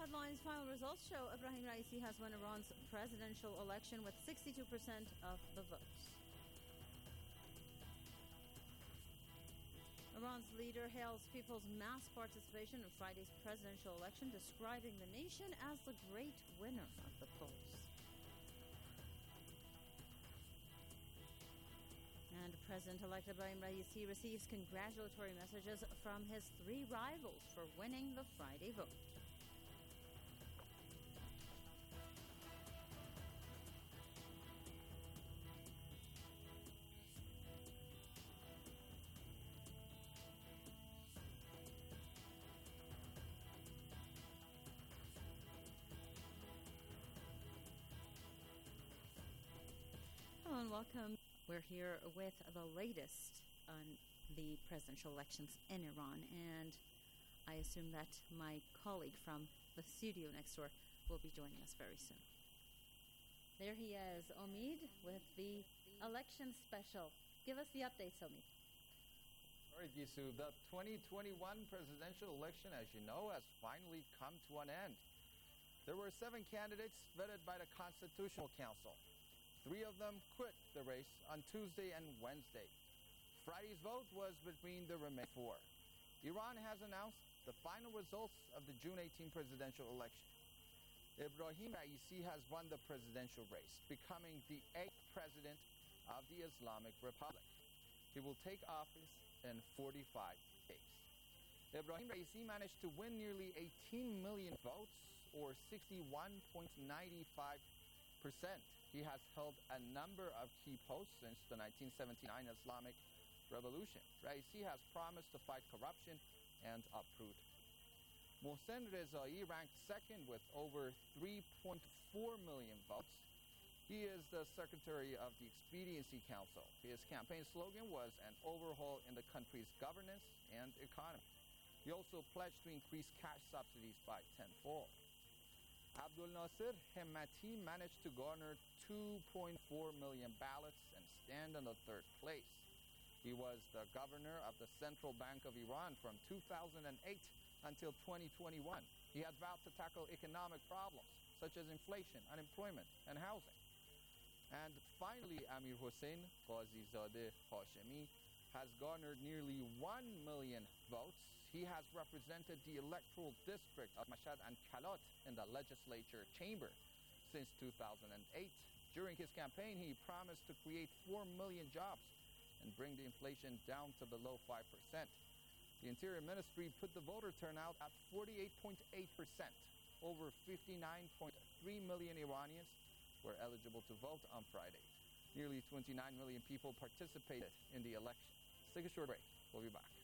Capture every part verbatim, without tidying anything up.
headlines. Final results show Ebrahim Raisi has won Iran's presidential election with sixty-two percent of the votes. Iran's leader hails people's mass participation in Friday's presidential election, describing the nation as the great winner of the polls. And President-elect Ebrahim Raisi receives congratulatory messages from his three rivals for winning the Friday vote. Hello and welcome. We're here with the latest on the presidential elections in Iran, and I assume that my colleague from the studio next door will be joining us very soon. There he is, Omid, with the election special. Give us the updates, Omid. All right, Gisu, the twenty twenty-one presidential election, as you know, has finally come to an end. There were seven candidates vetted by the Constitutional Council. Three of them quit the race on Tuesday and Wednesday. Friday's vote was between the remaining four. Iran has announced the final results of the June eighteenth presidential election. Ebrahim Raisi has won the presidential race, becoming the eighth president of the Islamic Republic. He will take office in forty-five days. Ebrahim Raisi managed to win nearly eighteen million votes, or sixty-one point nine five percent. He has held a number of key posts since the nineteen seventy-nine Islamic Revolution. Raisi has promised to fight corruption and uproot. Mohsen Rezai ranked second with over three point four million votes. He is the secretary of the Expediency Council. His campaign slogan was an overhaul in the country's governance and economy. He also pledged to increase cash subsidies by tenfold. Abdul Nasser Hemmati managed to garner two point four million ballots and stand in the third place. He was the governor of the Central Bank of Iran from two thousand eight until twenty twenty-one. He had vowed to tackle economic problems such as inflation, unemployment, and housing. And finally, Amir Hossein Ghazizadeh Hashemi has garnered nearly one million votes. He has represented the electoral district of Mashhad and Kalat in the legislature chamber since two thousand eight. During his campaign, he promised to create four million jobs and bring the inflation down to below five percent. The Interior Ministry put the voter turnout at forty-eight point eight percent. Over fifty-nine point three million Iranians were eligible to vote on Friday. Nearly twenty-nine million people participated in the election. Let's take a short break. We'll be back.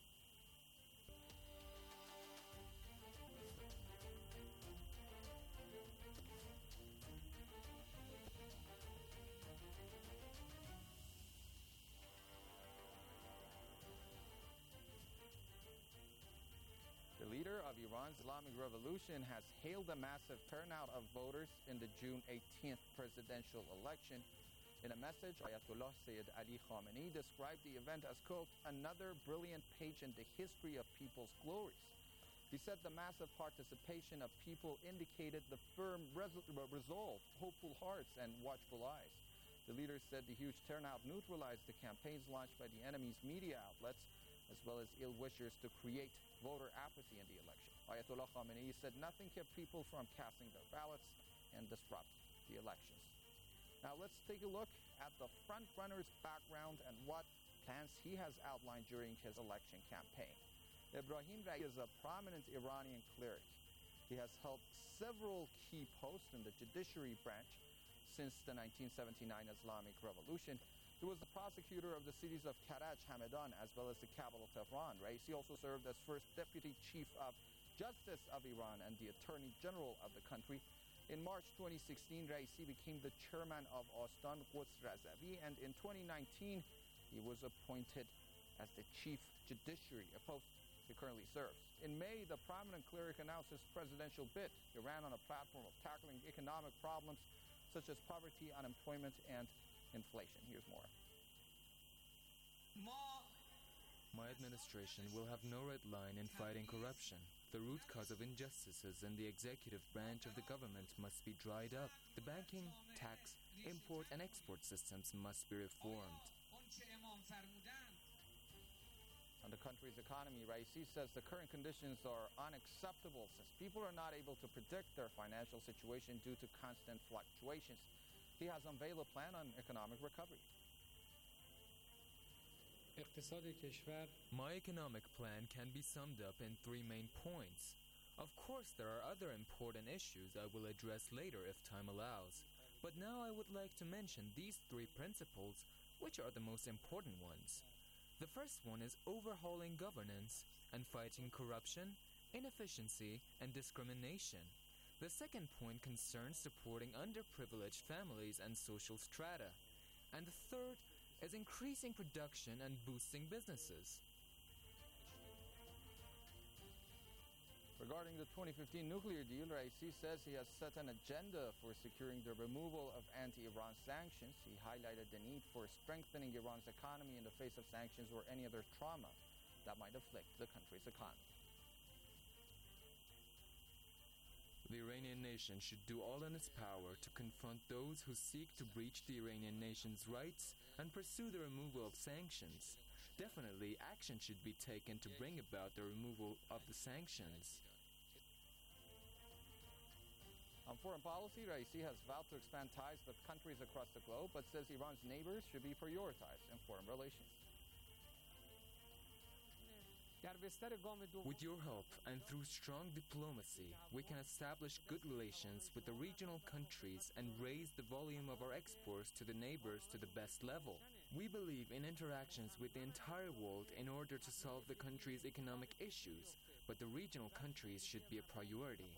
The leader of Iran's Islamic Revolution has hailed a massive turnout of voters in the June eighteenth presidential election. In a message, Ayatollah Sayyid Ali Khamenei described the event as, quote, another brilliant page in the history of people's glories. He said the massive participation of people indicated the firm resol- resolve, hopeful hearts, and watchful eyes. The leader said the huge turnout neutralized the campaigns launched by the enemy's media outlets, as well as ill-wishers to create voter apathy in the election. Ayatollah Khamenei said nothing kept people from casting their ballots and disrupt the elections. Now let's take a look at the front-runner's background and what plans he has outlined during his election campaign. Ebrahim Raisi is a prominent Iranian cleric. He has held several key posts in the judiciary branch since the nineteen seventy-nine Islamic Revolution. He was the prosecutor of the cities of Karaj, Hamadan, as well as the capital Tehran. Raisi also served as first deputy chief of justice of Iran and the attorney general of the country. In March twenty sixteen, Raisi became the chairman of Astan Quds Razavi, and in twenty nineteen, he was appointed as the chief judiciary, a post he currently serves. In May, the prominent cleric announced his presidential bid. He ran on a platform of tackling economic problems such as poverty, unemployment, and inflation. Here's more. My administration will have no red line in fighting corruption. The root cause of injustices in the executive branch of the government must be dried up. The banking, tax, import and export systems must be reformed. On the country's economy, Raisi says the current conditions are unacceptable since people are not able to predict their financial situation due to constant fluctuations. He has unveiled a plan on economic recovery. My economic plan can be summed up in three main points. Of course, there are other important issues I will address later if time allows. But now I would like to mention these three principles, which are the most important ones. The first one is overhauling governance and fighting corruption, inefficiency, and discrimination. The second point concerns supporting underprivileged families and social strata. And the third is increasing production and boosting businesses. Regarding the twenty fifteen nuclear deal, Raisi says he has set an agenda for securing the removal of anti-Iran sanctions. He highlighted the need for strengthening Iran's economy in the face of sanctions or any other trauma that might afflict the country's economy. The Iranian nation should do all in its power to confront those who seek to breach the Iranian nation's rights and pursue the removal of sanctions. Definitely, action should be taken to bring about the removal of the sanctions. On foreign policy, Raisi has vowed to expand ties with countries across the globe, but says Iran's neighbors should be prioritized in foreign relations. With your help and through strong diplomacy, we can establish good relations with the regional countries and raise the volume of our exports to the neighbors to the best level. We believe in interactions with the entire world in order to solve the country's economic issues, but the regional countries should be a priority.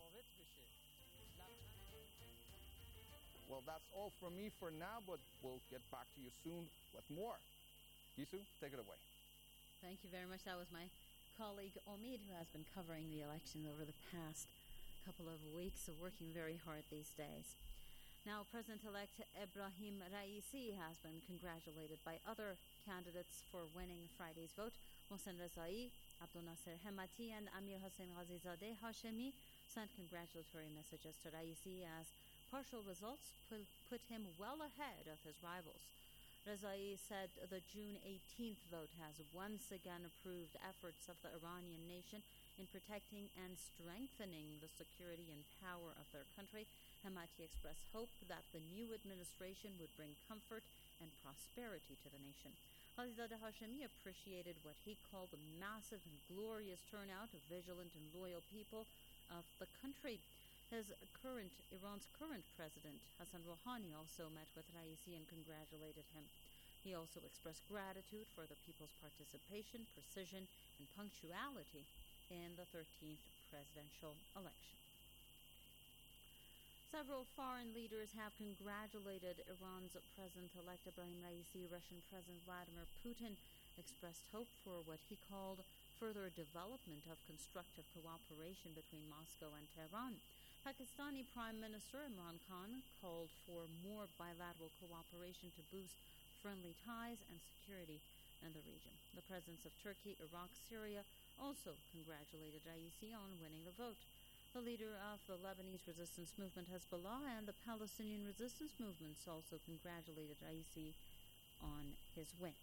Well, that's all from me for now, but we'll get back to you soon with more. Yisu, take it away. Thank you very much. That was my colleague Omid, who has been covering the election over the past couple of weeks, so working very hard these days. Now, President-elect Ebrahim Raisi has been congratulated by other candidates for winning Friday's vote. Mohsen Rezai, Abdul Nasser Hemati, and Amir Hossein Ghazizadeh Hashemi sent congratulatory messages to Raisi as partial results put, put him well ahead of his rivals. Rezai said the June eighteenth vote has once again approved efforts of the Iranian nation in protecting and strengthening the security and power of their country. Hemati expressed hope that the new administration would bring comfort and prosperity to the nation. Ghazizadeh Hashemi appreciated what he called the massive and glorious turnout of vigilant and loyal people of the country. His current, Iran's current president, Hassan Rouhani, also met with Raisi and congratulated him. He also expressed gratitude for the people's participation, precision, and punctuality in the thirteenth presidential election. Several foreign leaders have congratulated Iran's President-elect Ebrahim Raisi. Russian President Vladimir Putin expressed hope for what he called further development of constructive cooperation between Moscow and Tehran. Pakistani Prime Minister Imran Khan called for more bilateral cooperation to boost friendly ties and security in the region. The presidents of Turkey, Iraq, Syria also congratulated Raisi on winning the vote. The leader of the Lebanese resistance movement Hezbollah and the Palestinian resistance movements also congratulated Raisi on his win.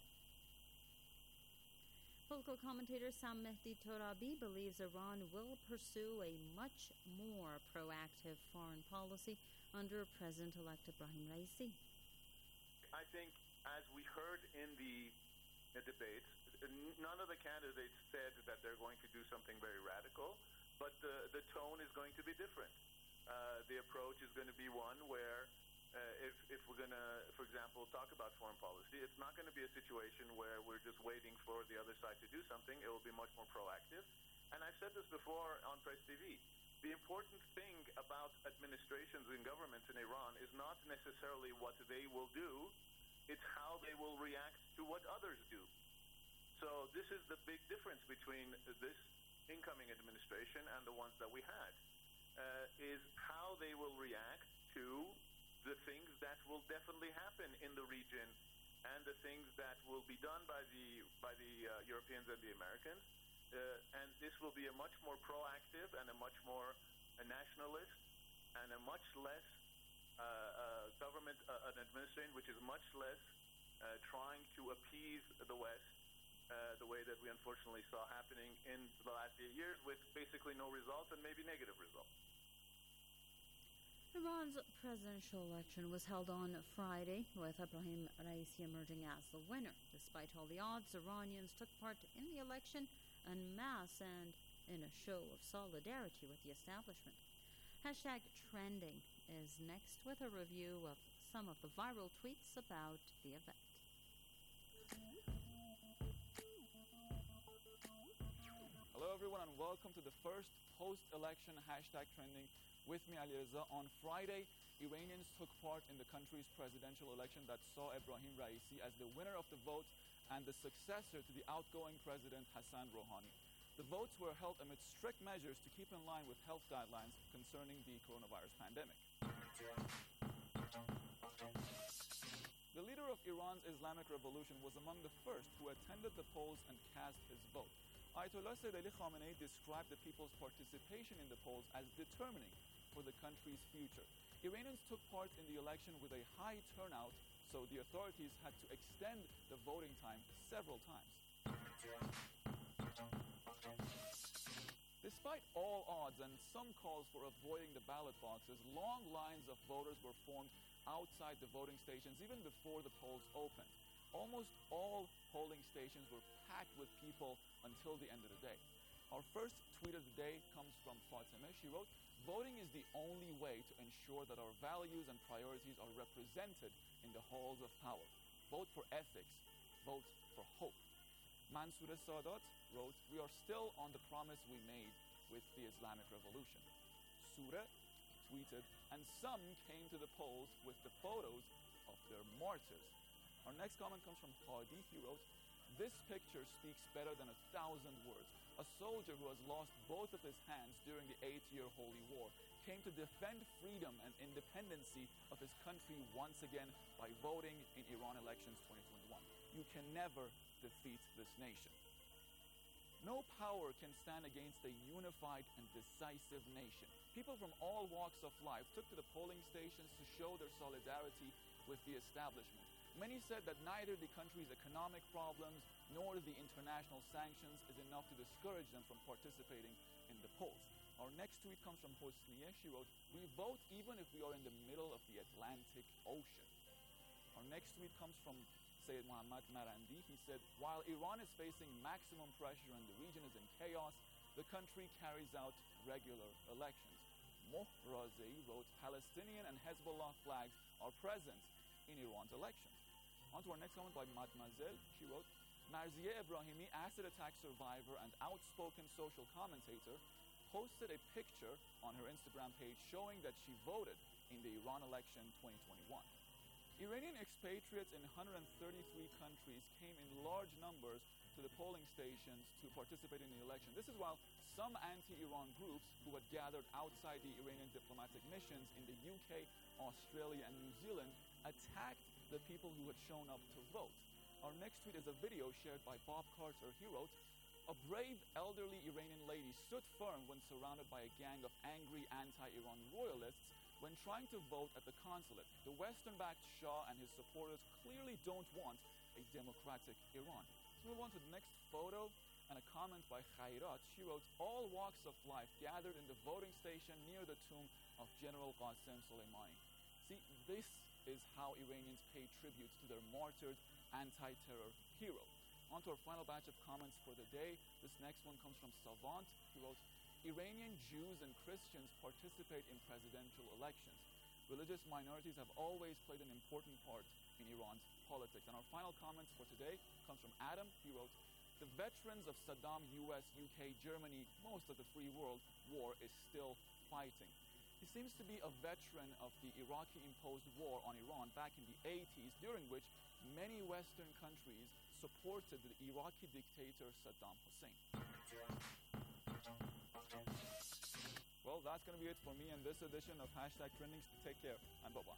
Political commentator Sam Mehdi Torabi believes Iran will pursue a much more proactive foreign policy under President-elect Ebrahim Raisi. I think, as we heard in the, the debates, none of the candidates said that they're going to do something very radical, but the, the tone is going to be different. Uh, the approach is going to be one where Uh, if, if we're going to, for example, talk about foreign policy, it's not going to be a situation where we're just waiting for the other side to do something. It will be much more proactive. And I've said this before on Press T V. The important thing about administrations and governments in Iran is not necessarily what they will do, it's how they will react to what others do. So this is the big difference between this incoming administration and the ones that we had, uh, is how they will react to the things that will definitely happen in the region and the things that will be done by the by the uh, Europeans and the Americans uh, and this will be a much more proactive and a much more a nationalist and a much less uh, uh, government, uh, an administration which is much less uh, trying to appease the West, uh, the way that we unfortunately saw happening in the last eight years with basically no results and maybe negative results. Iran's presidential election was held on Friday, with Ebrahim Raisi emerging as the winner. Despite all the odds, Iranians took part in the election en masse and in a show of solidarity with the establishment. Hashtag Trending is next with a review of some of the viral tweets about the event. Hello everyone and welcome to the first post-election Hashtag Trending. With me, Ali Reza. On Friday, Iranians took part in the country's presidential election that saw Ebrahim Raisi as the winner of the vote and the successor to the outgoing president Hassan Rouhani. The votes were held amid strict measures to keep in line with health guidelines concerning the coronavirus pandemic. The leader of Iran's Islamic Revolution was among the first who attended the polls and cast his vote. Ayatollah Sayyid Ali Khamenei described the people's participation in the polls as determining for the country's future. Iranians took part in the election with a high turnout, so the authorities had to extend the voting time several times. Despite all odds and some calls for avoiding the ballot boxes, long lines of voters were formed outside the voting stations even before the polls opened. Almost all polling stations were packed with people until the end of the day. Our first tweet of the day comes from Fatemeh. She wrote, "Voting is the only way to ensure that our values and priorities are represented in the halls of power. Vote for ethics. Vote for hope." Mansour Sadat wrote, "We are still on the promise we made with the Islamic Revolution." Surah tweeted, "And some came to the polls with the photos of their martyrs." Our next comment comes from Hadi. He wrote, "This picture speaks better than a thousand words. A soldier who has lost both of his hands during the eight-year Holy War came to defend freedom and independency of his country once again by voting in Iran elections twenty twenty-one. You can never defeat this nation." No power can stand against a unified and decisive nation. People from all walks of life took to the polling stations to show their solidarity with the establishment. Many said that neither the country's economic problems nor the international sanctions is enough to discourage them from participating in the polls. Our next tweet comes from Hosnieh. She wrote, "We vote even if we are in the middle of the Atlantic Ocean." Our next tweet comes from Sayyid Mohammad Marandi. He said, "While Iran is facing maximum pressure and the region is in chaos, the country carries out regular elections." Mohrazei wrote, "Palestinian and Hezbollah flags are present in Iran's elections." On to our next comment by Mademoiselle. She wrote, "Marzieh Ebrahimi, acid attack survivor and outspoken social commentator, posted a picture on her Instagram page showing that she voted in the Iran election twenty twenty-one. Iranian expatriates in one hundred thirty-three countries came in large numbers to the polling stations to participate in the election. This is while some anti-Iran groups who had gathered outside the Iranian diplomatic missions in the U K, Australia, and New Zealand attacked the people who had shown up to vote. Our next tweet is a video shared by Bob Carter. He wrote, "A brave elderly Iranian lady stood firm when surrounded by a gang of angry anti-Iran royalists when trying to vote at the consulate. The Western-backed Shah and his supporters clearly don't want a democratic Iran." Let's move on to the next photo and a comment by Khairat. She wrote, "All walks of life gathered in the voting station near the tomb of General Qasem Soleimani." See, this is how Iranians pay tribute to their martyred anti-terror hero. On to our final batch of comments for the day. This next one comes from Savant. He wrote, "Iranian Jews and Christians participate in presidential elections. Religious minorities have always played an important part in Iran's politics." And our final comments for today comes from Adam. He wrote, "The veterans of Saddam, U S, U K, Germany, most of the free world war is still fighting." He seems to be a veteran of the Iraqi-imposed war on Iran back in the eighties, during which many Western countries supported the Iraqi dictator Saddam Hussein. Well, that's going to be it for me in this edition of Hashtag Trending. Take care and bye-bye.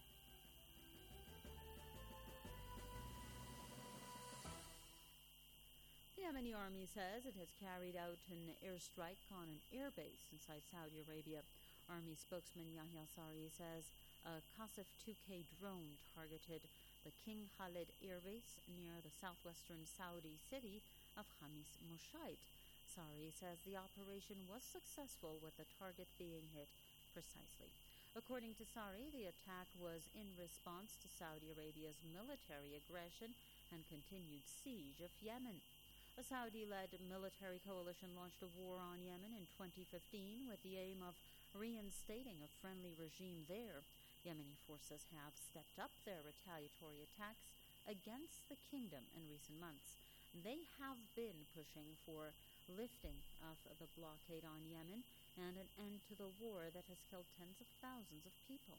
The The Yemeni army says it has carried out an airstrike on an airbase inside Saudi Arabia. Army spokesman Yahya Sari says a Qasif two K drone targeted the King Khalid airbase near the southwestern Saudi city of Khamis Mushaid. Sari says the operation was successful, with the target being hit precisely. According to Sari, the attack was in response to Saudi Arabia's military aggression and continued siege of Yemen. A Saudi-led military coalition launched a war on Yemen in twenty fifteen with the aim of reinstating a friendly regime there. Yemeni forces have stepped up their retaliatory attacks against the kingdom in recent months. They have been pushing for lifting of the blockade on Yemen and an end to the war that has killed tens of thousands of people.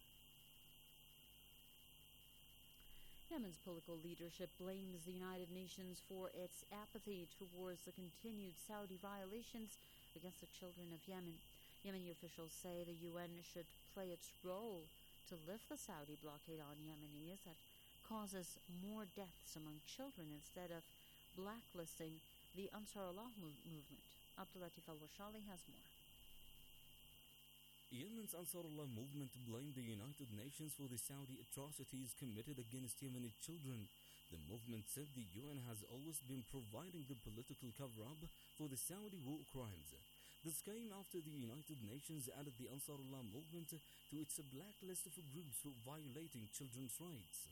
Yemen's political leadership blames the United Nations for its apathy towards the continued Saudi violations against the children of Yemen. Yemeni officials say the U N should play its role to lift the Saudi blockade on Yemenis that causes more deaths among children instead of blacklisting the Ansarullah mov- movement. Abdulatif Al-Washali has more. Yemen's Ansarullah movement blamed the United Nations for the Saudi atrocities committed against Yemeni children. The movement said the U N has always been providing the political cover-up for the Saudi war crimes. This came after the United Nations added the Ansarullah movement to its blacklist of groups for violating children's rights.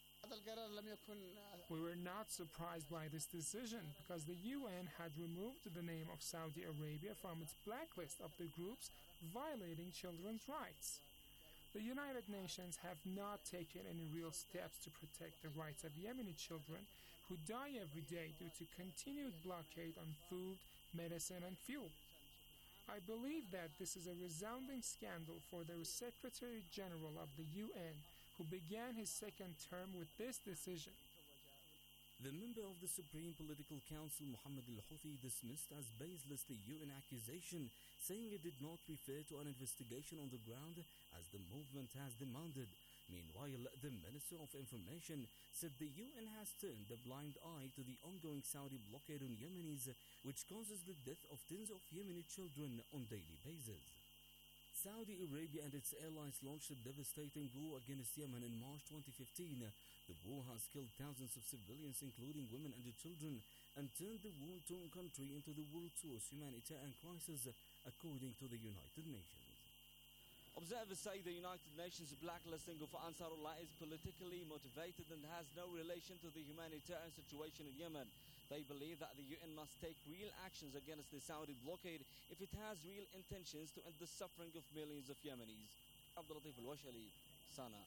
We were not surprised by this decision because the U N had removed the name of Saudi Arabia from its blacklist of the groups violating children's rights. The United Nations have not taken any real steps to protect the rights of Yemeni children who die every day due to continued blockade on food, medicine, and fuel. I believe that this is a resounding scandal for the Secretary General of the U N, who began his second term with this decision. The member of the Supreme Political Council, Mohammed Al-Houthi, dismissed as baseless the U N accusation, saying it did not refer to an investigation on the ground as the movement has demanded. Meanwhile, the Minister of Information said the U N has turned a blind eye to the ongoing Saudi blockade on Yemenis, which causes the death of tens of Yemeni children on a daily basis. Saudi Arabia and its allies launched a devastating war against Yemen in March twenty fifteen. The war has killed thousands of civilians, including women and children, and turned the war-torn country into the world's worst humanitarian crisis, according to the United Nations. Observers say the United Nations blacklisting of Ansarullah is politically motivated and has no relation to the humanitarian situation in Yemen. They believe that the U N must take real actions against the Saudi blockade if it has real intentions to end the suffering of millions of Yemenis. Abdulatif Al-Washali, Sana'a.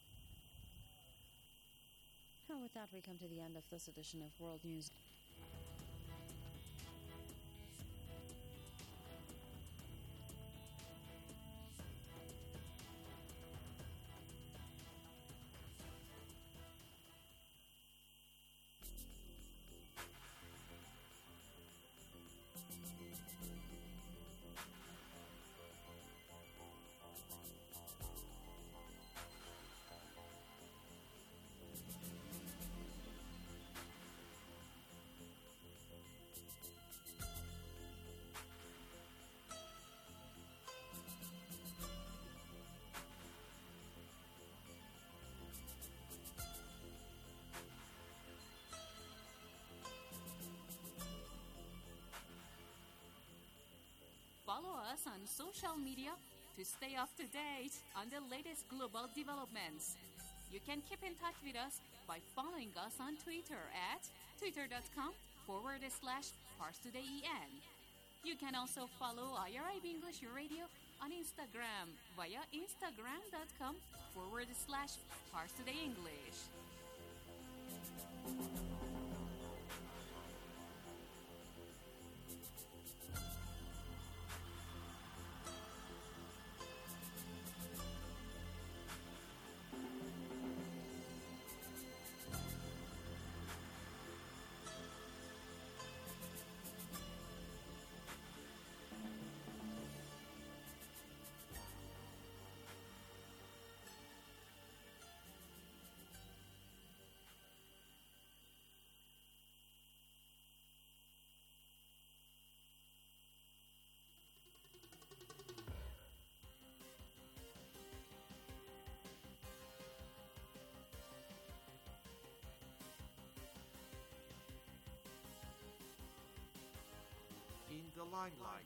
And with that, we come to the end of this edition of World News. Follow us on social media to stay up to date on the latest global developments. You can keep in touch with us by following us on Twitter at twitter.com forward slash ParsTodayEN. You can also follow I R I B English Radio on Instagram via instagram.com forward slash ParsTodayEnglish. the limelight.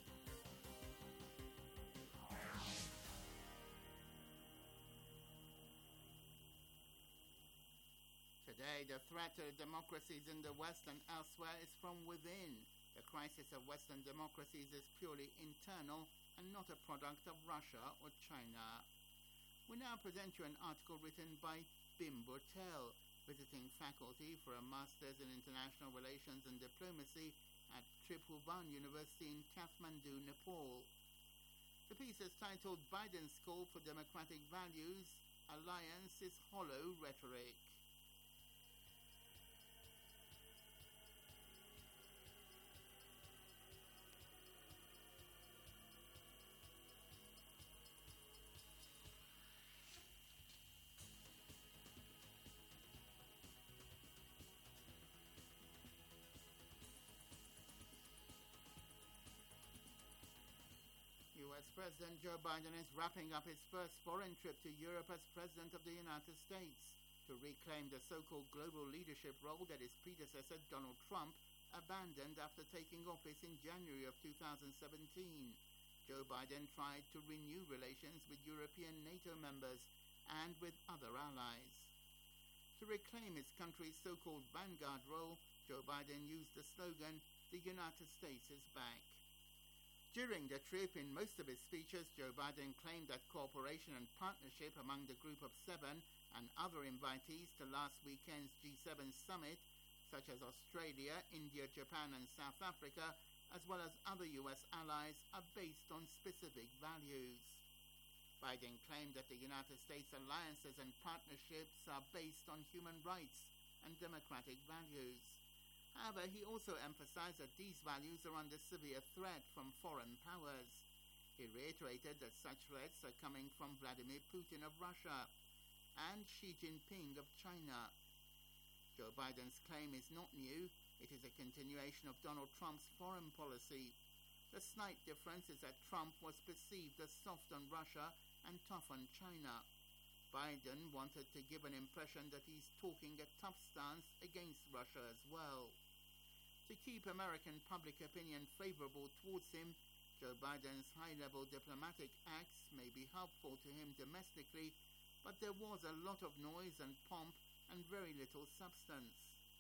Today, the threat to democracies in the West and elsewhere is from within. The crisis of Western democracies is purely internal and not a product of Russia or China. We now present you an article written by Bim Burtel, visiting faculty for a Master's in International Relations and Diplomacy at Tribhuvan University in Kathmandu, Nepal. The piece is titled Biden's Call for Democratic Values, Alliance is Hollow Rhetoric. U S President Joe Biden is wrapping up his first foreign trip to Europe as President of the United States to reclaim the so-called global leadership role that his predecessor Donald Trump abandoned after taking office in January of two thousand seventeen. Joe Biden tried to renew relations with European NATO members and with other allies. To reclaim his country's so-called vanguard role, Joe Biden used the slogan, "The United States is back." During the trip, in most of his speeches, Joe Biden claimed that cooperation and partnership among the group of seven and other invitees to last weekend's G seven summit, such as Australia, India, Japan, and South Africa, as well as other U S allies, are based on specific values. Biden claimed that the United States alliances and partnerships are based on human rights and democratic values. However, he also emphasized that these values are under severe threat from foreign powers. He reiterated that such threats are coming from Vladimir Putin of Russia and Xi Jinping of China. Joe Biden's claim is not new. It is a continuation of Donald Trump's foreign policy. The slight difference is that Trump was perceived as soft on Russia and tough on China. Biden wanted to give an impression that he's talking a tough stance against Russia as well. To keep American public opinion favorable towards him, Joe Biden's high-level diplomatic acts may be helpful to him domestically, but there was a lot of noise and pomp and very little substance.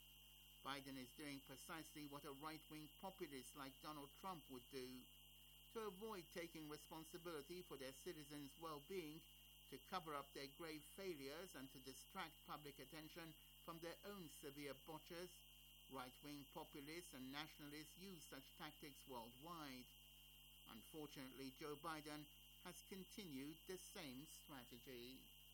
Biden is doing precisely what a right-wing populist like Donald Trump would do. To avoid taking responsibility for their citizens' well-being, to cover up their grave failures and to distract public attention from their own severe botches, right-wing populists and nationalists use such tactics worldwide. Unfortunately, Joe Biden has continued the same strategy.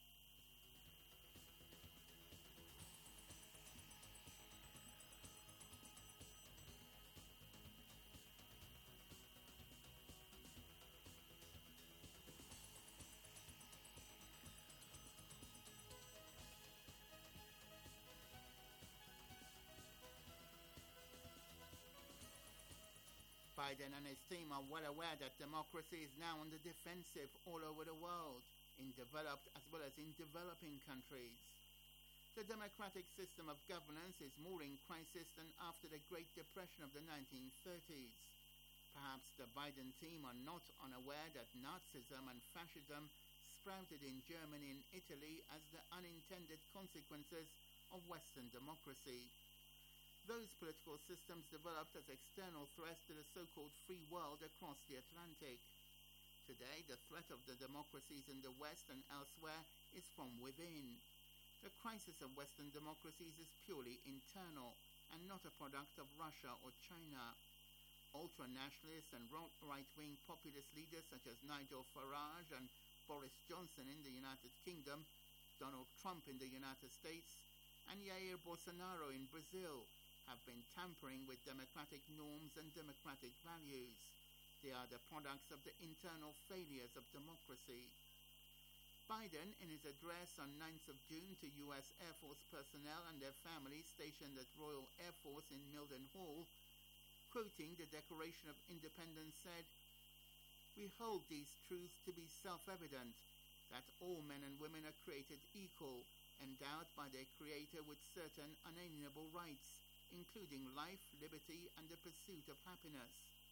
Biden and his team are well aware that democracy is now on the defensive all over the world, in developed as well as in developing countries. The democratic system of governance is more in crisis than after the Great Depression of the nineteen thirties. Perhaps the Biden team are not unaware that Nazism and fascism sprouted in Germany and Italy as the unintended consequences of Western democracy. Those political systems developed as external threats to the so-called free world across the Atlantic. Today, the threat of the democracies in the West and elsewhere is from within. The crisis of Western democracies is purely internal and not a product of Russia or China. Ultra-nationalist and right-wing populist leaders such as Nigel Farage and Boris Johnson in the United Kingdom, Donald Trump in the United States, and Jair Bolsonaro in Brazil have been tampering with democratic norms and democratic values. They are the products of the internal failures of democracy. Biden, in his address on ninth of June to U S Air Force personnel and their families stationed at Royal Air Force in Mildenhall, quoting the Declaration of Independence, said, "We hold these truths to be self-evident, that all men and women are created equal, endowed by their Creator with certain unalienable rights, including life, liberty, and the pursuit of happiness.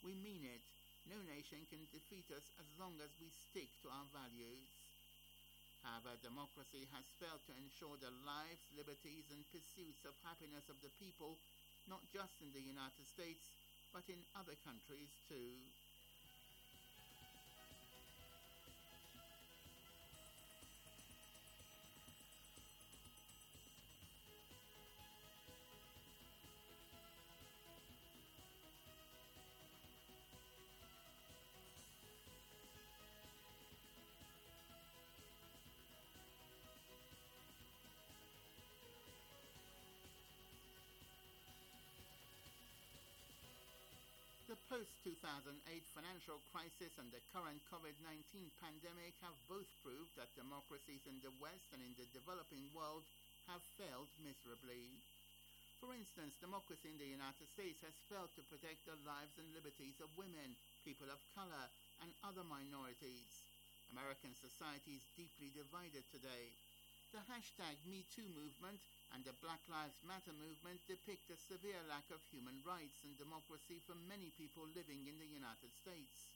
We mean it. No nation can defeat us as long as we stick to our values. However, democracy has failed to ensure the lives, liberties, and pursuits of happiness of the people, not just in the United States, but in other countries too. The post-two thousand eight financial crisis and the current COVID nineteen pandemic have both proved that democracies in the West and in the developing world have failed miserably. For instance, democracy in the United States has failed to protect the lives and liberties of women, people of color, and other minorities. American society is deeply divided today. The hashtag Me Too movement and the Black Lives Matter movement depict a severe lack of human rights and democracy for many people living in the United States.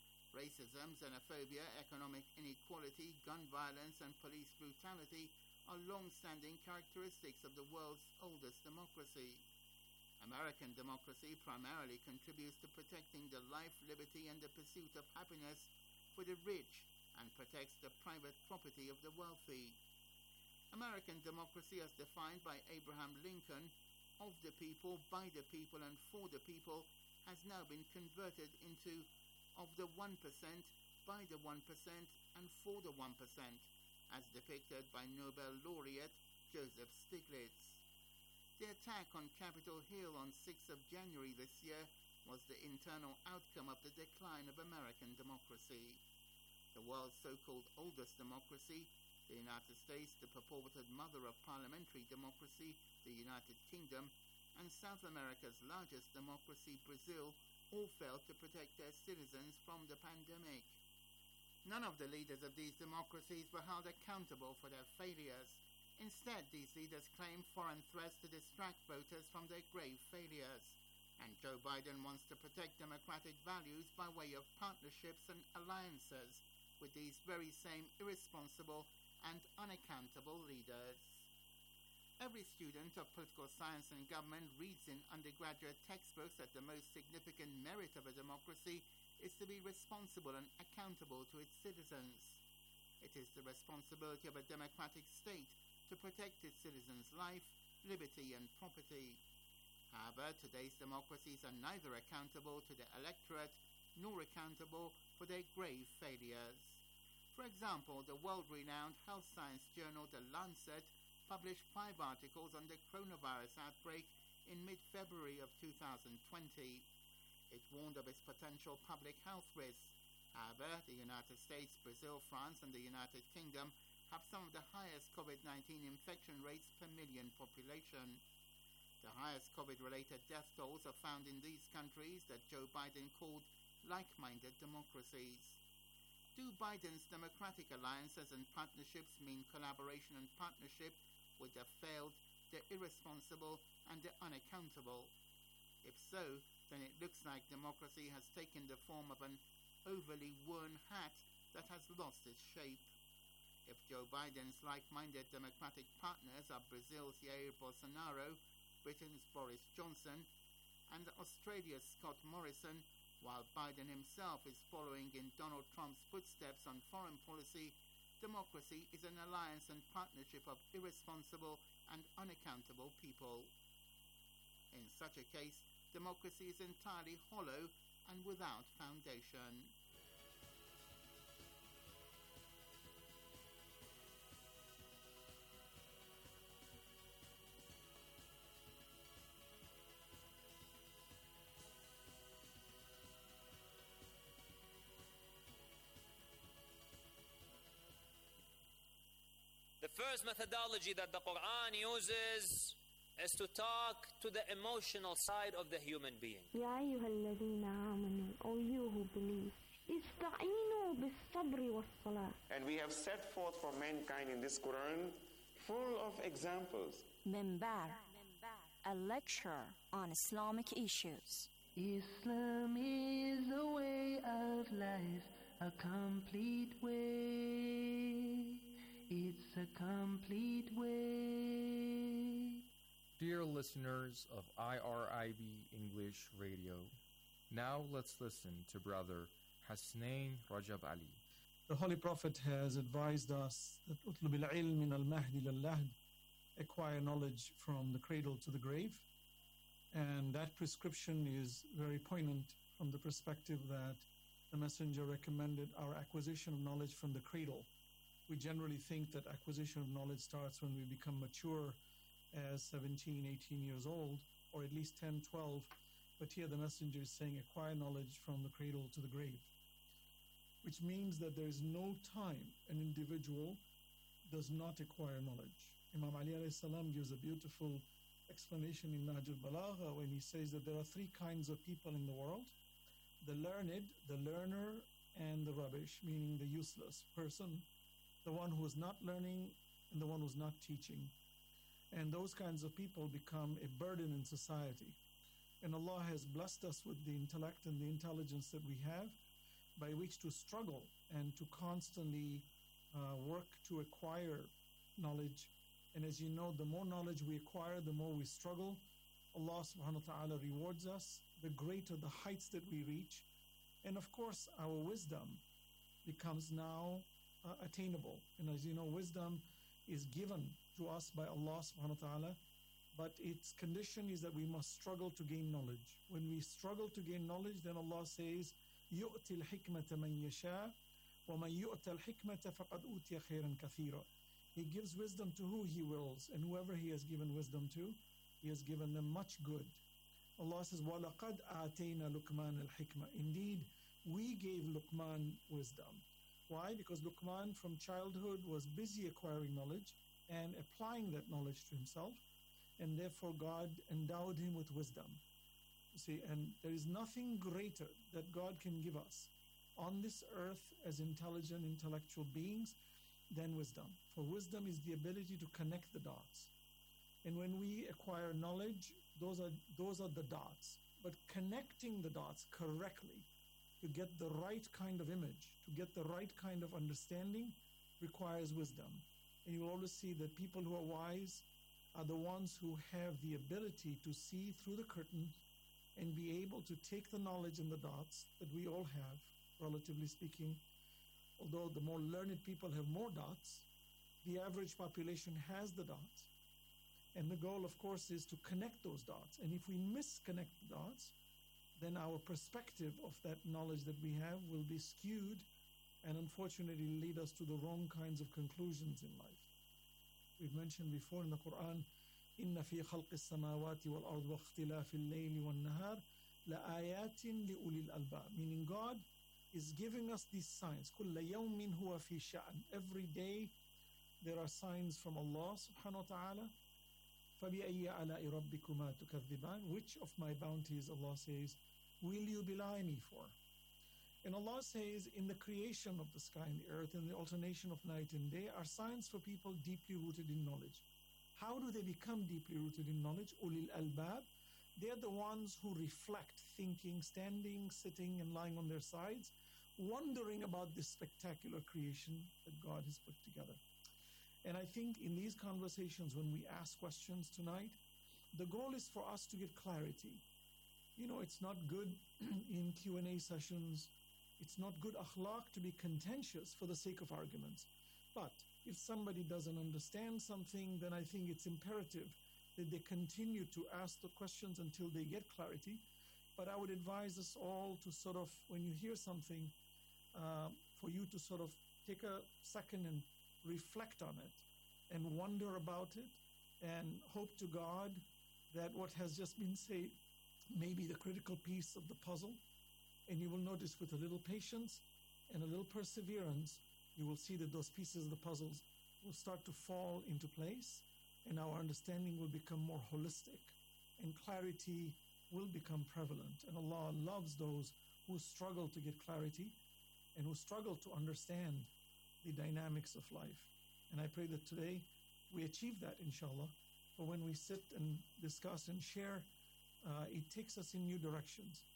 Racism, xenophobia, economic inequality, gun violence, and police brutality are long-standing characteristics of the world's oldest democracy. American democracy primarily contributes to protecting the life, liberty, and the pursuit of happiness for the rich and protects the private property of the wealthy. American democracy, as defined by Abraham Lincoln, of the people, by the people, and for the people, has now been converted into of the one percent, by the one percent, and for the one percent, as depicted by Nobel laureate Joseph Stiglitz. The attack on Capitol Hill on sixth of January this year was the internal outcome of the decline of American democracy. The world's so-called oldest democracy, the United States, the purported mother of parliamentary democracy, the United Kingdom, and South America's largest democracy, Brazil, all failed to protect their citizens from the pandemic. None of the leaders of these democracies were held accountable for their failures. Instead, these leaders claim foreign threats to distract voters from their grave failures. And Joe Biden wants to protect democratic values by way of partnerships and alliances with these very same irresponsible and unaccountable leaders. Every student of political science and government reads in undergraduate textbooks that the most significant merit of a democracy is to be responsible and accountable to its citizens. It is the responsibility of a democratic state to protect its citizens' life, liberty, and property. However, today's democracies are neither accountable to the electorate nor accountable for their grave failures. For example, the world-renowned health science journal The Lancet published five articles on the coronavirus outbreak in mid-February of two thousand twenty. It warned of its potential public health risks. However, the United States, Brazil, France, and the United Kingdom have some of the highest COVID nineteen infection rates per million population. The highest COVID-related death tolls are found in these countries that Joe Biden called like-minded democracies. Do Biden's democratic alliances and partnerships mean collaboration and partnership with the failed, the irresponsible, and the unaccountable? If so, then it looks like democracy has taken the form of an overly worn hat that has lost its shape. If Joe Biden's like-minded democratic partners are Brazil's Jair Bolsonaro, Britain's Boris Johnson, and Australia's Scott Morrison, while Biden himself is following in Donald Trump's footsteps on foreign policy, democracy is an alliance and partnership of irresponsible and unaccountable people. In such a case, democracy is entirely hollow and without foundation. The first methodology that the Quran uses is to talk to the emotional side of the human being. يا أيها الذين آمنوا, O you who believe, استعينوا بالصبر والصلاة. And we have set forth for mankind in this Quran full of examples. Minbar, a lecture on Islamic issues. Islamic complete way. It's a complete way. Dear listeners of I R I B English Radio, now let's listen to Brother Hasnain Rajab Ali. The Holy Prophet has advised us that utlub al-ilm min al-mahdi lil-lahd, acquire knowledge from the cradle to the grave. And that prescription is very poignant from the perspective that the Messenger recommended our acquisition of knowledge from the cradle. We generally think that acquisition of knowledge starts when we become mature as seventeen, eighteen years old, or at least ten, twelve. But here the Messenger is saying acquire knowledge from the cradle to the grave, which means that there is no time an individual does not acquire knowledge. Imam Ali alayhi salam gives a beautiful explanation in Nahj al-Balagha when he says that there are three kinds of people in the world: the learned, the learner, and the rubbish, meaning the useless person, the one who is not learning and the one who is not teaching. And those kinds of people become a burden in society. And Allah has blessed us with the intellect and the intelligence that we have, by which to struggle and to constantly uh, work to acquire knowledge. And as you know, the more knowledge we acquire, the more we struggle. Allah subhanahu wa ta'ala rewards us, the greater the heights that we reach. And of course, our wisdom becomes now uh, attainable. And as you know, wisdom is given to us by Allah subhanahu wa ta'ala, but its condition is that we must struggle to gain knowledge. When we struggle to gain knowledge, then Allah says, يُؤْتِ الْحِكْمَةَ مَنْ يَشَاءُ وَمَنْ يُؤْتَ الْحِكْمَةَ فَقَدْ أُوتِيَ خَيْرًا كَثِيرًا. He gives wisdom to who He wills, and whoever He has given wisdom to, He has given them much good. Allah says, وَلَقَدْ آتَيْنَا لُقْمَانَ الْحِكْمَةَ. Indeed, we gave Luqman wisdom. Why? Because Luqman from childhood was busy acquiring knowledge and applying that knowledge to himself, and therefore God endowed him with wisdom. You see, and there is nothing greater that God can give us on this earth as intelligent, intellectual beings than wisdom. For wisdom is the ability to connect the dots. And when we acquire knowledge, those are those are the dots. But connecting the dots correctly to get the right kind of image, to get the right kind of understanding, requires wisdom. And you will always see that people who are wise are the ones who have the ability to see through the curtain and be able to take the knowledge and the dots that we all have, relatively speaking. Although the more learned people have more dots, the average population has the dots. And the goal, of course, is to connect those dots. And if we misconnect the dots, then our perspective of that knowledge that we have will be skewed and unfortunately lead us to the wrong kinds of conclusions in life. We've mentioned before in the Quran, إِنَّ فِي خَلْقِ السَّمَاوَاتِ وَالْأَرْضِ وَاخْتِلَافِ اللَّيْلِ وَالنَّهَارِ لَآيَاتٍ لِأُولِي الْأَلْبَابِ. Meaning God is giving us these signs. كُلَّ يَوْمٍ هُوَ فِي شَأْنٍ. Every day there are signs from Allah subhanahu wa ta'ala. فَبِأَيِّ آلَاءِ رَبِّكُمَا تُكَذِّبَانِ. Which of my bounties, Allah says, will you belie me for? And Allah says, in the creation of the sky and the earth and the alternation of night and day are signs for people deeply rooted in knowledge. How do they become deeply rooted in knowledge? Ulil albab. They're the ones who reflect, thinking, standing, sitting, and lying on their sides, wondering about this spectacular creation that God has put together. And I think in these conversations, when we ask questions tonight, the goal is for us to give clarity. You know, it's not good in Q and A sessions, it's not good akhlaq to be contentious for the sake of arguments. But if somebody doesn't understand something, then I think it's imperative that they continue to ask the questions until they get clarity. But I would advise us all to sort of, when you hear something, uh, for you to sort of take a second and reflect on it and wonder about it and hope to God that what has just been said may be the critical piece of the puzzle. And you will notice with a little patience and a little perseverance, you will see that those pieces of the puzzles will start to fall into place, and our understanding will become more holistic, and clarity will become prevalent. And Allah loves those who struggle to get clarity and who struggle to understand the dynamics of life. And I pray that today we achieve that, inshallah. For when we sit and discuss and share, uh, it takes us in new directions.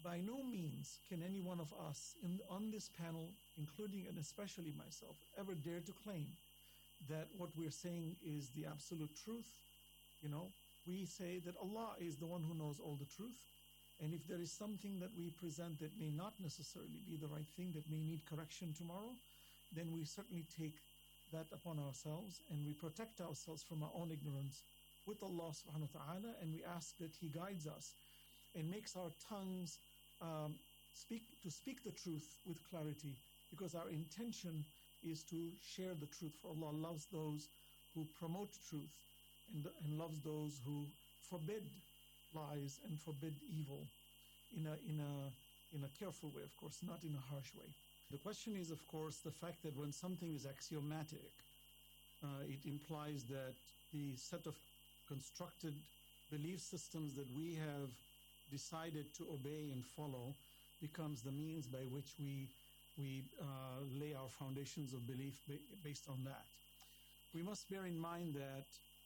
by no means can any one of us in, on this panel, including and especially myself, ever dare to claim that what we're saying is the absolute truth. You know, we say that Allah is the one who knows all the truth. And if there is something that we present that may not necessarily be the right thing, that may need correction tomorrow, then we certainly take that upon ourselves and we protect ourselves from our own ignorance with Allah subhanahu wa ta'ala, and we ask that He guides us and makes our tongues um, speak to speak the truth with clarity, because our intention is to share the truth. For Allah loves those who promote truth and, and loves those who forbid lies and forbid evil in a in a in a careful way, of course, not in a harsh way. The question is, of course, the fact that when something is axiomatic, uh, it implies that the set of constructed belief systems that we have decided to obey and follow becomes the means by which we we uh, lay our foundations of belief ba- based on that. We must bear in mind that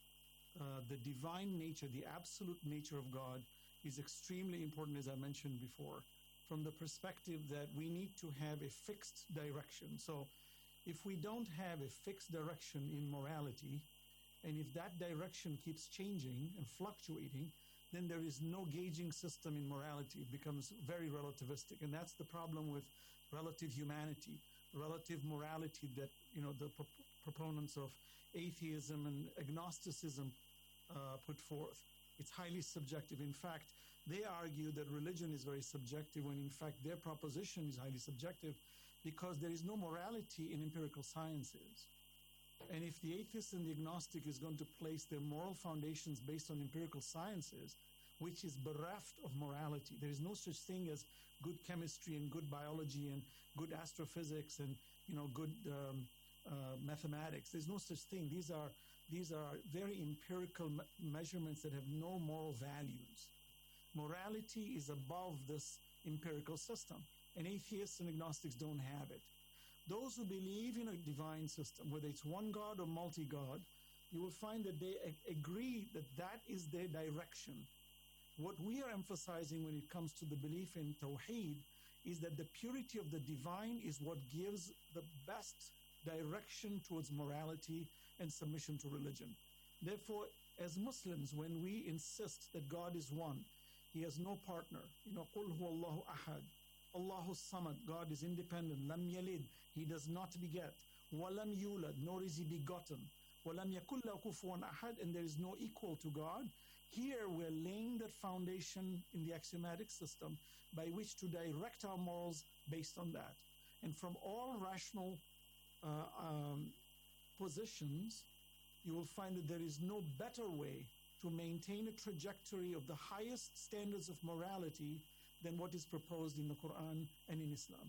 uh, the divine nature, the absolute nature of God, is extremely important, as I mentioned before, from the perspective that we need to have a fixed direction. So if we don't have a fixed direction in morality, and if that direction keeps changing and fluctuating, then there is no gauging system in morality. It becomes very relativistic. And that's the problem with relative humanity, relative morality that, you know, the pro- proponents of atheism and agnosticism uh, put forth. It's highly subjective. In fact, they argue that religion is very subjective, when in fact their proposition is highly subjective, because there is no morality in empirical sciences. And if the atheist and the agnostic is going to place their moral foundations based on empirical sciences, which is bereft of morality, there is no such thing as good chemistry and good biology and good astrophysics and, you know, good um, uh, mathematics. There's no such thing. These are these are very empirical me- measurements that have no moral values. Morality is above this empirical system, and atheists and agnostics don't have it. Those who believe in a divine system, whether it's one God or multi-God, you will find that they ag- agree that that is their direction. What we are emphasizing when it comes to the belief in Tawheed is that the purity of the divine is what gives the best direction towards morality and submission to religion. Therefore, as Muslims, when we insist that God is one, He has no partner, you know, قُلْ هُوَ اللَّهُ أَحَدٌ, Allahu Samad, God is independent, Lam Yalid, He does not beget, Walam Yulad, nor is He begotten, Walam Yakul lahu kufuwan ahad, and there is no equal to God. Here we're laying that foundation in the axiomatic system by which to direct our morals based on that. And from all rational uh, um, positions, you will find that there is no better way to maintain a trajectory of the highest standards of morality than what is proposed in the Quran and in Islam.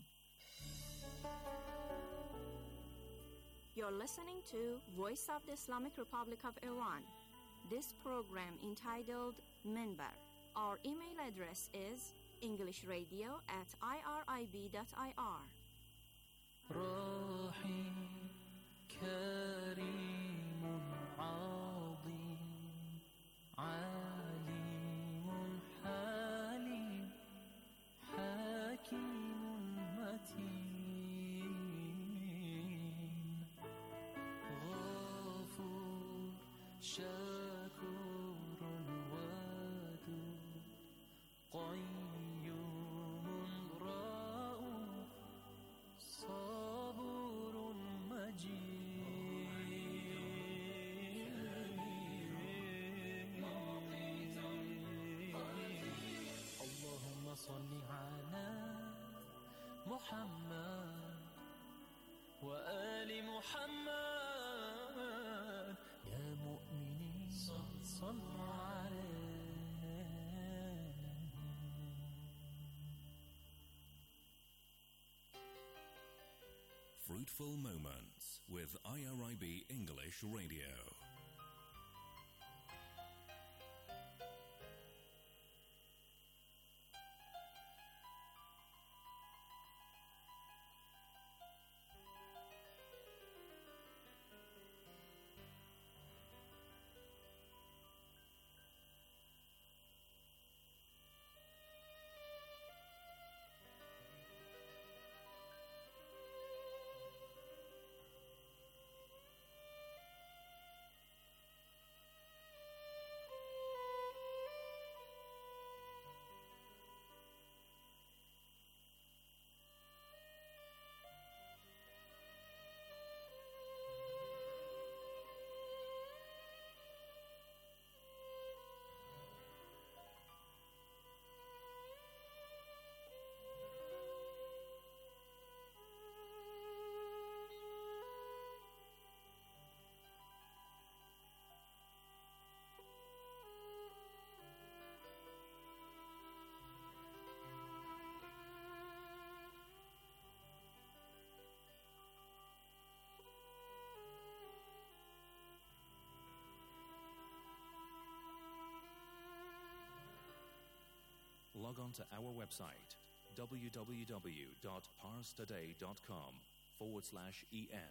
You're listening to Voice of the Islamic Republic of Iran. This program entitled Minbar. Our email address is englishradio at irib dot I R. رحيم كريم عظيم عليم حليم حكيم متين غفور شكور ودود قيوم رؤوف صبور اللهم صل على محمد وآل محمد يا مؤمنين صلوا عليه. Fruitful Moments with I R I B English Radio. log on to our website, www.parstoday.com forward slash en.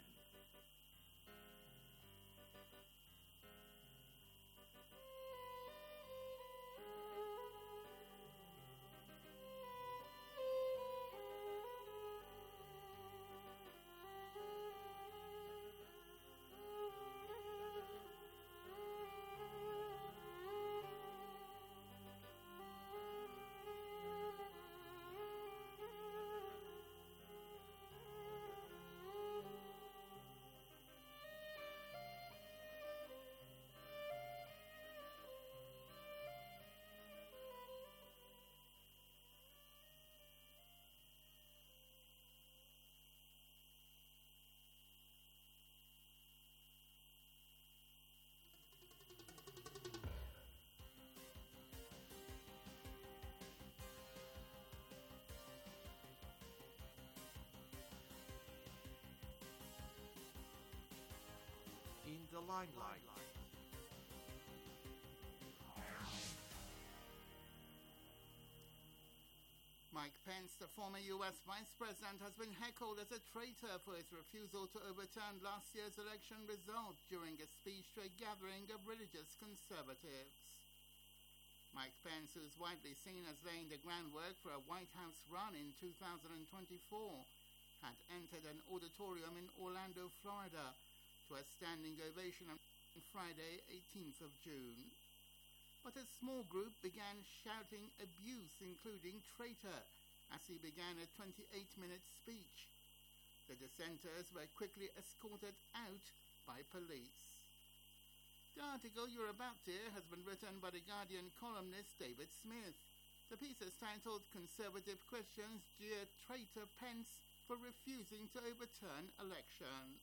In the limelight. Mike Pence, the former U S Vice President, has been heckled as a traitor for his refusal to overturn last year's election result during a speech to a gathering of religious conservatives. Mike Pence, who is widely seen as laying the groundwork for a White House run in two thousand twenty-four, had entered an auditorium in Orlando, Florida, to a standing ovation on Friday, eighteenth of June. But a small group began shouting abuse, including traitor, as he began a twenty-eight minute speech. The dissenters were quickly escorted out by police. The article you're about to hear has been written by The Guardian columnist David Smith. The piece is titled Conservative Christians Jeer Traitor Pence for Refusing to Overturn Election.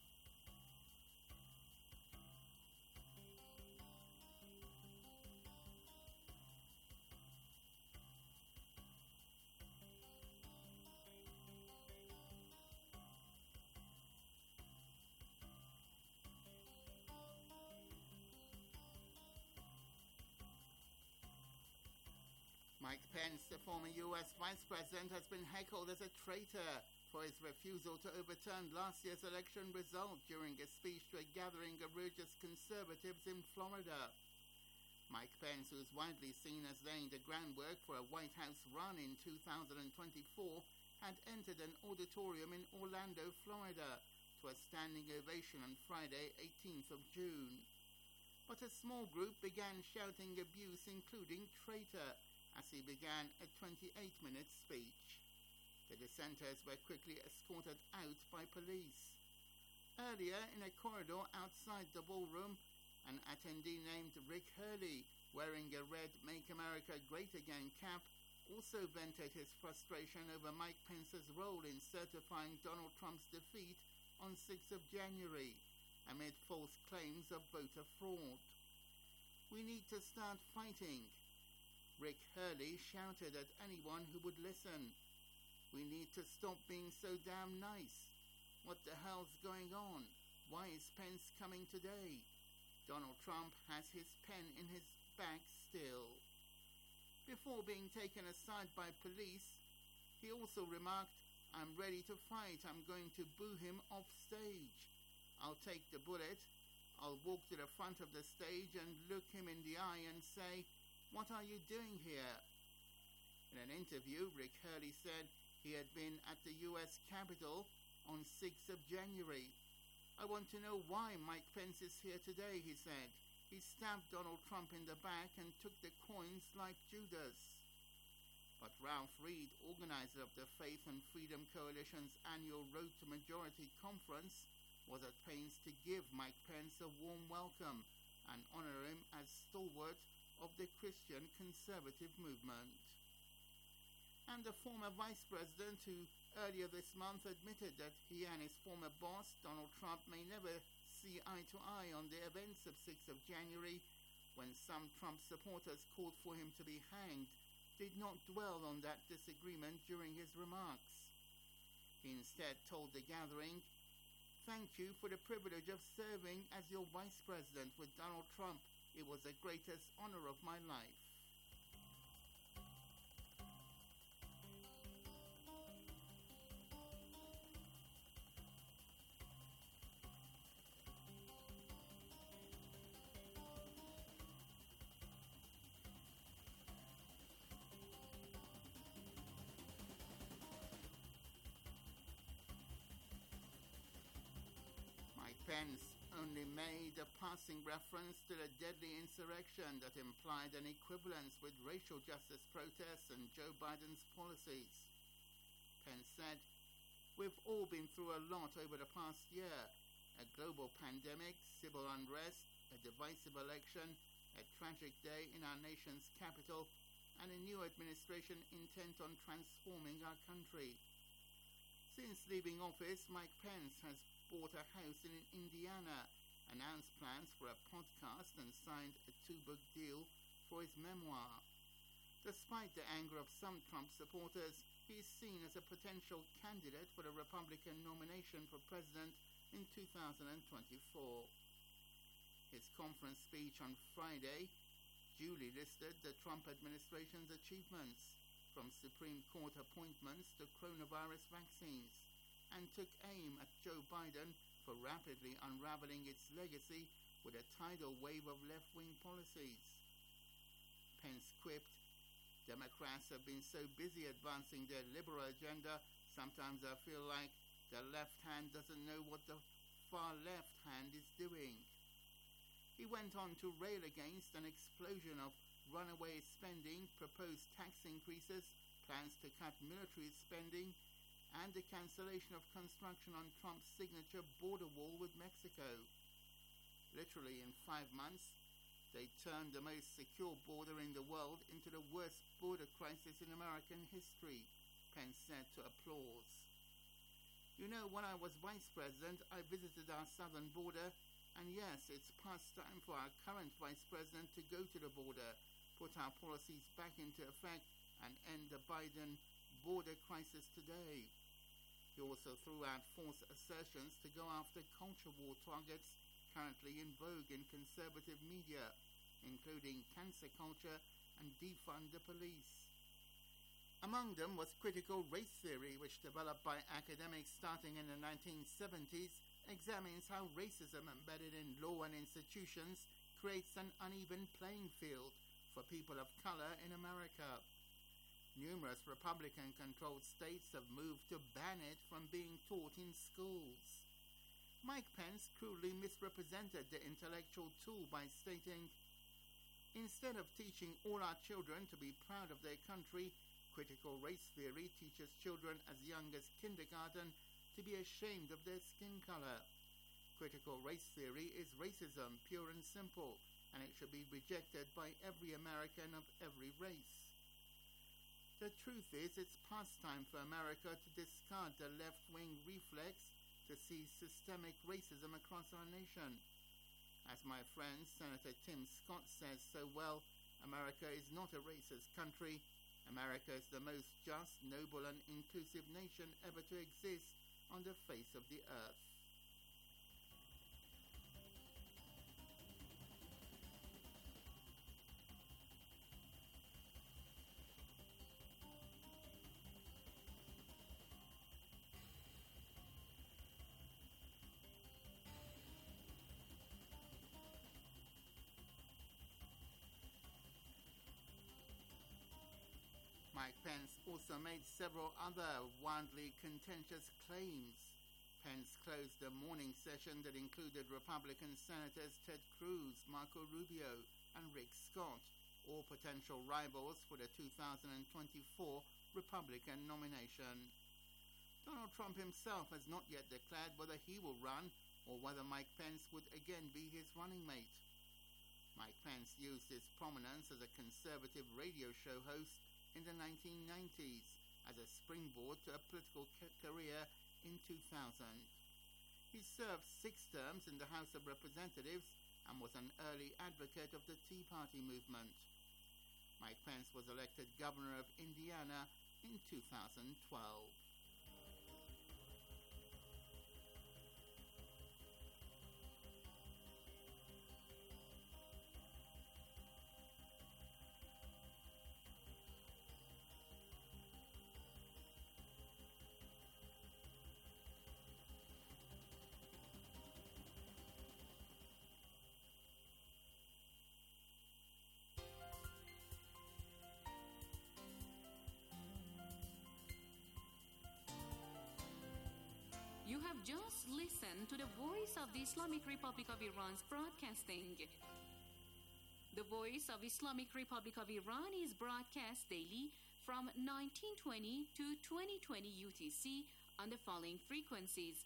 Mike Pence, the former U S Vice President, has been heckled as a traitor for his refusal to overturn last year's election result during a speech to a gathering of religious conservatives in Florida. Mike Pence, who is widely seen as laying the groundwork for a White House run in two thousand twenty-four, had entered an auditorium in Orlando, Florida, to a standing ovation on Friday, eighteenth of June. But a small group began shouting abuse, including traitor, as he began a twenty-eight minute speech. The dissenters were quickly escorted out by police. Earlier, in a corridor outside the ballroom, an attendee named Rick Hurley, wearing a red Make America Great Again cap, also vented his frustration over Mike Pence's role in certifying Donald Trump's defeat on sixth of January, amid false claims of voter fraud. "We need to start fighting," Rick Hurley shouted at anyone who would listen. "We need to stop being so damn nice. What the hell's going on? Why is Pence coming today? Donald Trump has his pen in his bag still." Before being taken aside by police, he also remarked, "I'm ready to fight. I'm going to boo him off stage. I'll take the bullet. I'll walk to the front of the stage and look him in the eye and say, 'What are you doing here?'" In an interview, Rick Hurley said he had been at the U S Capitol on sixth of January. "I want to know why Mike Pence is here today," he said. "He stabbed Donald Trump in the back and took the coins like Judas." But Ralph Reed, organizer of the Faith and Freedom Coalition's annual Road to Majority conference, was at pains to give Mike Pence a warm welcome and honor him as stalwart of the Christian conservative movement. And the former vice president, who earlier this month admitted that he and his former boss, Donald Trump, may never see eye to eye on the events of sixth of January, when some Trump supporters called for him to be hanged, did not dwell on that disagreement during his remarks. He instead told the gathering, "Thank you for the privilege of serving as your vice president with Donald Trump. It was the greatest honor of my life." Pence only made a passing reference to the deadly insurrection that implied an equivalence with racial justice protests and Joe Biden's policies. Pence said, "We've all been through a lot over the past year. A global pandemic, civil unrest, a divisive election, a tragic day in our nation's capital, and a new administration intent on transforming our country." Since leaving office, Mike Pence has bought a house in Indiana, announced plans for a podcast, and signed a two-book deal for his memoir. Despite the anger of some Trump supporters, he is seen as a potential candidate for the Republican nomination for president in two thousand twenty-four. His conference speech on Friday duly listed the Trump administration's achievements, from Supreme Court appointments to coronavirus vaccines, and took aim at Joe Biden for rapidly unraveling its legacy with a tidal wave of left-wing policies. Pence quipped, "Democrats have been so busy advancing their liberal agenda, sometimes I feel like the left hand doesn't know what the far left hand is doing." He went on to rail against an explosion of runaway spending, proposed tax increases, plans to cut military spending, and the cancellation of construction on Trump's signature border wall with Mexico. Literally in five months, they turned the most secure border in the world into the worst border crisis in American history, Pence said to applause. "You know, when I was vice president, I visited our southern border, and yes, it's past time for our current vice president to go to the border, put our policies back into effect, and end the Biden border crisis today." He also threw out false assertions to go after culture war targets currently in vogue in conservative media, including cancer culture and defund the police. Among them was critical race theory, which, developed by academics starting in the nineteen seventies, examines how racism embedded in law and institutions creates an uneven playing field for people of color in America. Numerous Republican-controlled states have moved to ban it from being taught in schools. Mike Pence crudely misrepresented the intellectual tool by stating, "Instead of teaching all our children to be proud of their country, critical race theory teaches children as young as kindergarten to be ashamed of their skin color. Critical race theory is racism, pure and simple, and it should be rejected by every American of every race." The truth is, it's past time for America to discard the left-wing reflex to see systemic racism across our nation. As my friend Senator Tim Scott says so well, America is not a racist country. America is the most just, noble, and inclusive nation ever to exist on the face of the earth. Mike Pence also made several other wildly contentious claims. Pence closed the morning session that included Republican Senators Ted Cruz, Marco Rubio, and Rick Scott, all potential rivals for the two thousand twenty-four Republican nomination. Donald Trump himself has not yet declared whether he will run or whether Mike Pence would again be his running mate. Mike Pence used his prominence as a conservative radio show host in the nineteen nineties as a springboard to a political ca- career in two thousand. He served six terms in the House of Representatives and was an early advocate of the Tea Party movement. Mike Pence was elected governor of Indiana in two thousand twelve. have just listened to the Voice of the Islamic Republic of Iran's broadcasting. The Voice of Islamic Republic of Iran is broadcast daily from nineteen twenty to twenty twenty U T C on the following frequencies.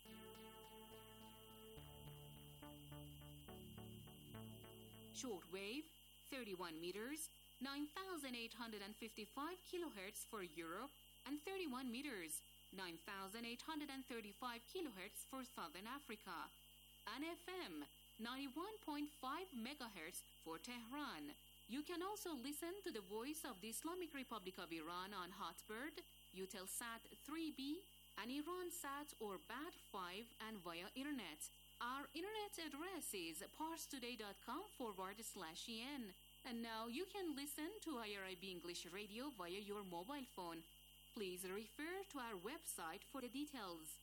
Shortwave, thirty-one meters, nine thousand eight hundred fifty-five kilohertz for Europe, and thirty-one meters, nine thousand eight hundred thirty-five kilohertz for Southern Africa. And F M, ninety-one point five megahertz for Tehran. You can also listen to the Voice of the Islamic Republic of Iran on Hotbird, Eutelsat three B, and IranSat or B A D five, and via Internet. Our internet address is parstoday.com forward slash en. And now you can listen to I R I B English Radio via your mobile phone. Please refer to our website for the details.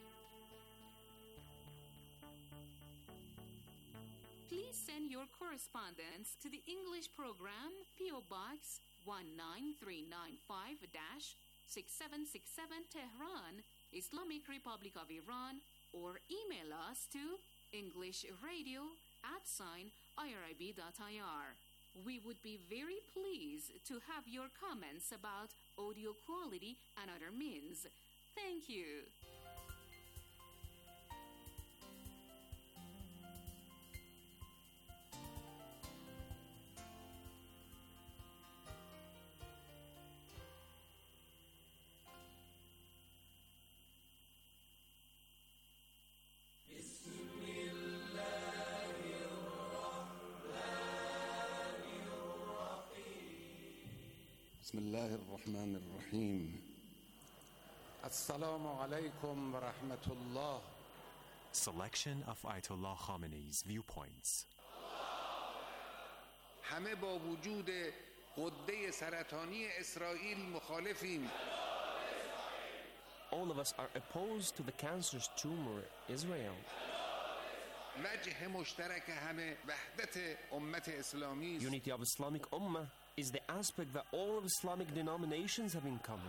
Please send your correspondence to the English program, P O Box one nine three nine five, six seven six seven, Tehran, Islamic Republic of Iran, or email us to englishradio at sign irib.ir. We would be very pleased to have your comments about audio quality and other means. Thank you. بسم الله الرحمن الرحيم السلام عليكم ورحمة الله. Selection of Ayatollah Khamenei's viewpoints. همه با وجود غده سرطانی اسرائیل مخالفیم. All of us are opposed to the cancerous tumor Israel. وجه مشترک همه وحدت امت اسلامی. Unity of Islamic Ummah is the aspect that all of Islamic denominations have in common.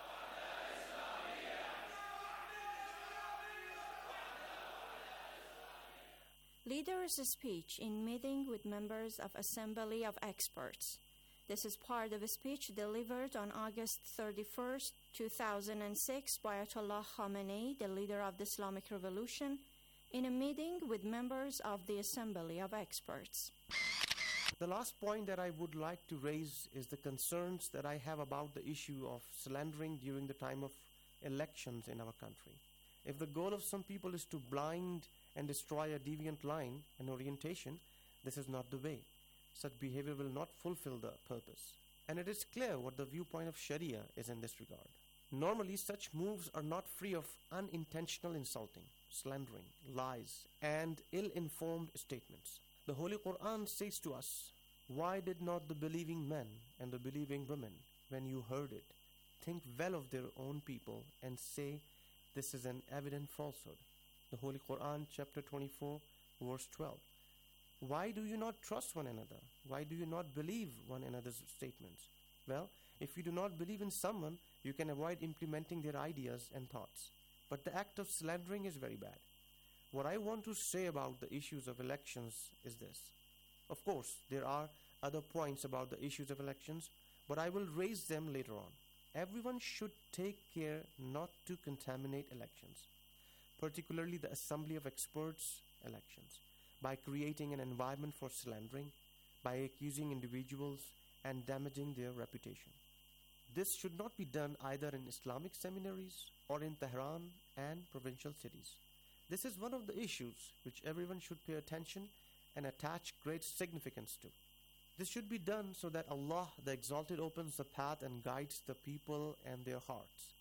Leader's speech in meeting with members of Assembly of Experts. This is part of a speech delivered on August thirty-first, two thousand six by Ayatollah Khamenei, the leader of the Islamic Revolution, in a meeting with members of the Assembly of Experts. The last point that I would like to raise is the concerns that I have about the issue of slandering during the time of elections in our country. If the goal of some people is to blind and destroy a deviant line and orientation, this is not the way. Such behavior will not fulfill the purpose. And it is clear what the viewpoint of Sharia is in this regard. Normally, such moves are not free of unintentional insulting, slandering, lies, and ill-informed statements. The Holy Quran says to us, "Why did not the believing men and the believing women, when you heard it, think well of their own people and say, this is an evident falsehood?" The Holy Quran, chapter twenty-four, verse twelve. Why do you not trust one another? Why do you not believe one another's statements? Well, if you do not believe in someone, you can avoid implementing their ideas and thoughts. But the act of slandering is very bad. What I want to say about the issues of elections is this. Of course, there are other points about the issues of elections, but I will raise them later on. Everyone should take care not to contaminate elections, particularly the Assembly of Experts elections, by creating an environment for slandering, by accusing individuals and damaging their reputation. This should not be done either in Islamic seminaries or in Tehran and provincial cities. This is one of the issues which everyone should pay attention and attach great significance to. This should be done so that Allah the Exalted opens the path and guides the people and their hearts.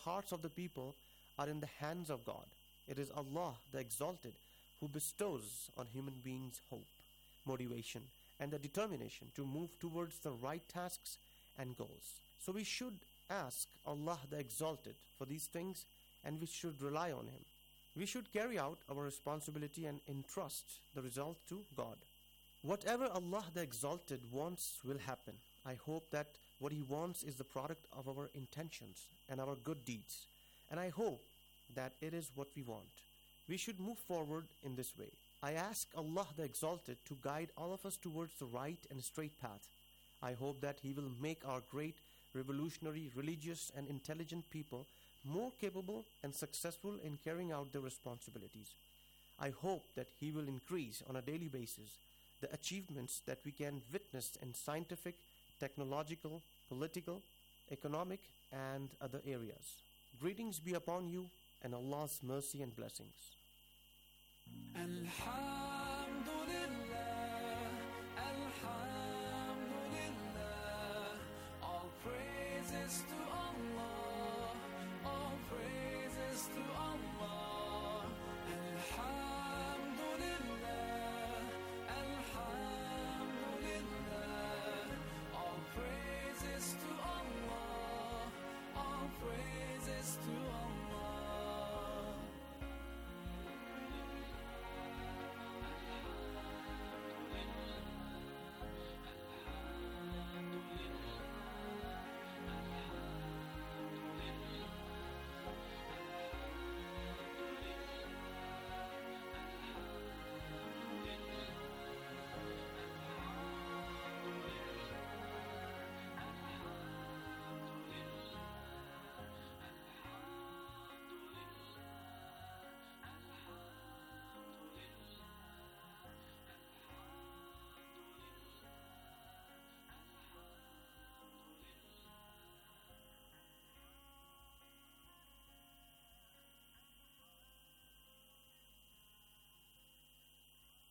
hearts of the people are in the hands of God. It is Allah, the Exalted, who bestows on human beings hope, motivation, and the determination to move towards the right tasks and goals. So we should ask Allah, the Exalted, for these things, and we should rely on Him. We should carry out our responsibility and entrust the result to God. Whatever Allah, the Exalted, wants will happen. I hope that what He wants is the product of our intentions and our good deeds. And I hope that it is what we want. We should move forward in this way. I ask Allah, the Exalted, to guide all of us towards the right and straight path. I hope that He will make our great, revolutionary, religious, and intelligent people more capable and successful in carrying out their responsibilities. I hope that He will increase on a daily basis the achievements that we can witness in scientific, technological, political, economic, and other areas. Greetings be upon you and Allah's mercy and blessings. Alhamdulillah, Alhamdulillah, all praises to Allah, all praises to Allah. Alhamdulillah, Alhamdulillah, all praises to Allah, all praises to Allah.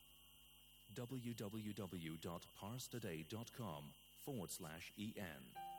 w w w dot pars today dot com forward slash en